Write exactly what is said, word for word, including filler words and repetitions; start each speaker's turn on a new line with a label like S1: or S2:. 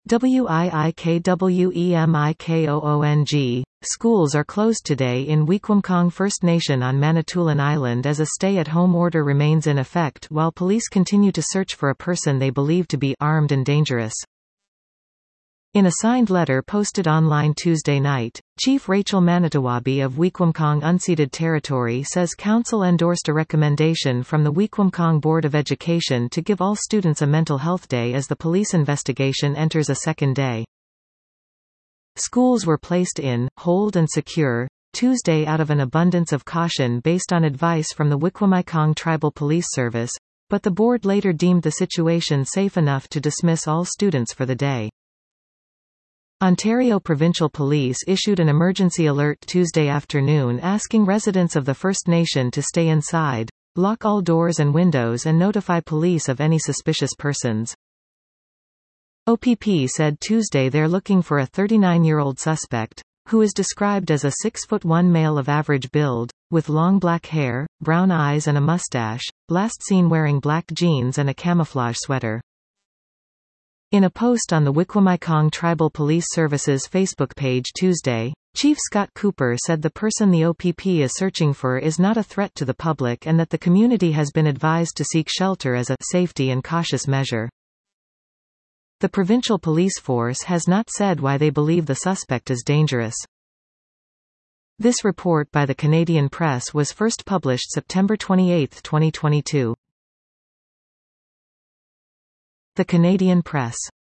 S1: Wikwemikong. Schools are closed today in Wequimkong First Nation on Manitoulin Island as a stay-at-home order remains in effect while police continue to search for a person they believe to be armed and dangerous. In a signed letter posted online Tuesday night, Chief Rachel Manitowabi of Wequimkong Unceded Territory says Council endorsed a recommendation from the Wequimkong Board of Education to give all students a mental health day as the police investigation enters a second day. Schools were placed in hold and secure Tuesday out of an abundance of caution based on advice from the Wikwemikong Tribal Police Service, but the board later deemed the situation safe enough to dismiss all students for the day. Ontario Provincial Police issued an emergency alert Tuesday afternoon asking residents of the First Nation to stay inside, lock all doors and windows and notify police of any suspicious persons. O P P said Tuesday they're looking for a thirty-nine-year-old suspect, who is described as a six foot one male of average build, with long black hair, brown eyes and a mustache, last seen wearing black jeans and a camouflage sweater. In a post on the Wikwemikong Tribal Police Service's Facebook page Tuesday, Chief Scott Cooper said the person the O P P is searching for is not a threat to the public and that the community has been advised to seek shelter as a safety and cautious measure. The provincial police force has not said why they believe the suspect is dangerous. This report by the Canadian Press was first published September twenty-eighth, twenty twenty-two. The Canadian Press.